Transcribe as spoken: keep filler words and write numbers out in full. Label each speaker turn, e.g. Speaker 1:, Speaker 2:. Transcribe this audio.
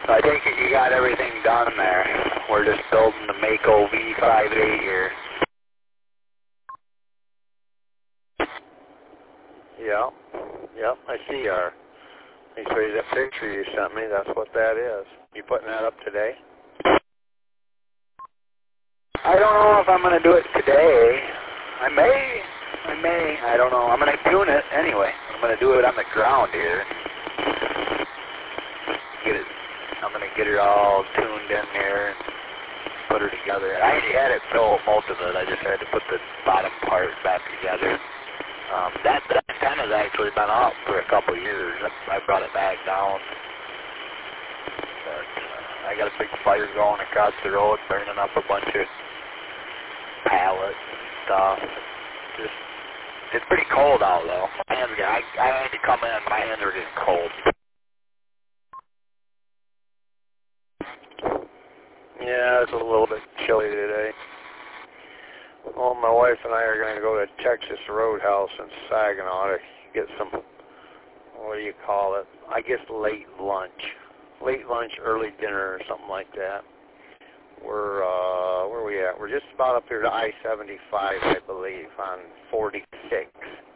Speaker 1: So I think you got everything done there. We're just building the Mako V fifty-eight here.
Speaker 2: Yeah. Yep, I see our. Let me show you that picture you sent me. That's what that is. You putting that up today?
Speaker 1: I don't know if I'm going to do it today. I may. I may. I don't know. I'm going to tune it anyway. I'm going to do it on the ground here. Get it. I'm going to get it all tuned in there and put her together. I already had it built, most of it. I just had to put the bottom part back together. Um, that, that antenna's actually been up for a couple of years. I, I brought it back down. But uh, I got a big fire going across the road, burning up a bunch of pallets and stuff. Just, it's pretty cold out though. My hands, I, I had to come in. My hands were getting cold.
Speaker 2: Yeah, it's a little bit chilly today. Well, my wife and I are going to go to Texas Roadhouse in Saginaw to get some, what do you call it? I guess late lunch. Late lunch, early dinner or something like that. We're, uh, where are we at? We're just about up here to I seventy-five, I believe, on forty-six.